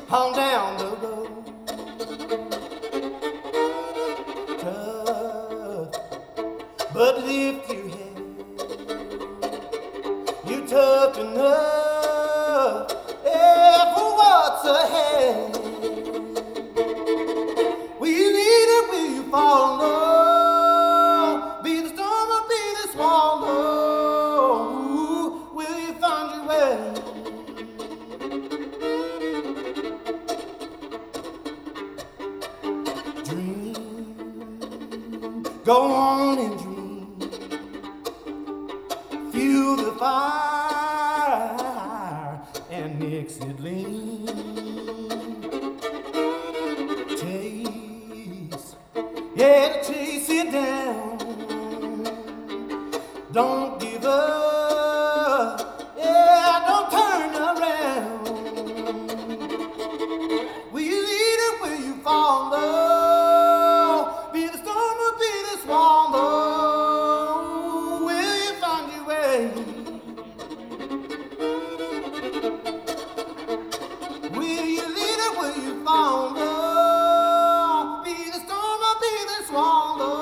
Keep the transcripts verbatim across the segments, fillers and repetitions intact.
on down the road. Tough, but lift your head. You tough enough, yeah, for what's ahead. Will you lead it, will you follow? Be the storm or be the swallow. Will you find your way? Dream, go on and dream. Fuel the fire and mix it lean. Chase, yeah, chase it down. Don't give up, yeah, don't turn around. Will you lead it, will you follow? Be the storm or be the swallow. Will you find your way? Will you lead it, will you follow? Be the storm or be the swallow.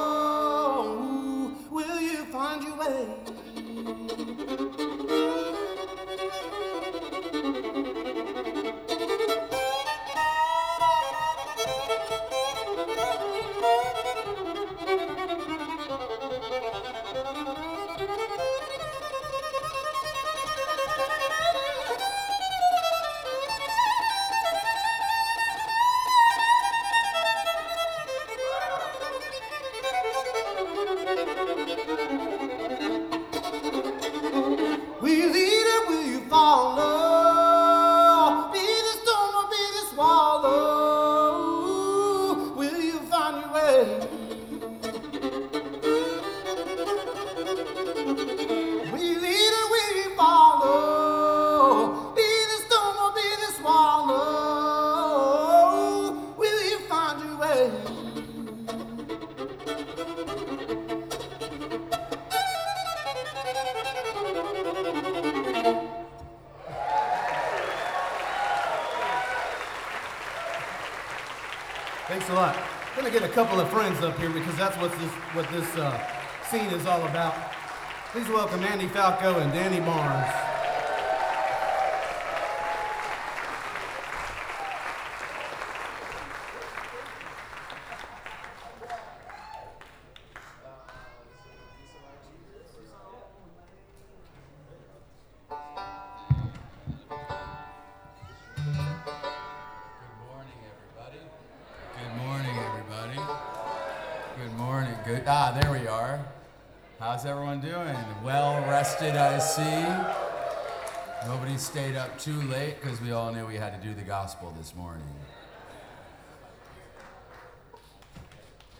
Will you find your way? Will you lead it, will you follow? Be the storm or be the swallow. Will you find your way? Will you lead it, will you follow? Be the storm or be the swallow. Will you find your way? Thanks a lot. I'm gonna get a couple of friends up here because that's what this what this uh, scene is all about. Please welcome Andy Falco and Danny Barnes. Good morning, everybody. Good morning. Good. Ah, there we are. How's everyone doing? Well rested, I see. Nobody stayed up too late because we all knew we had to do the gospel this morning.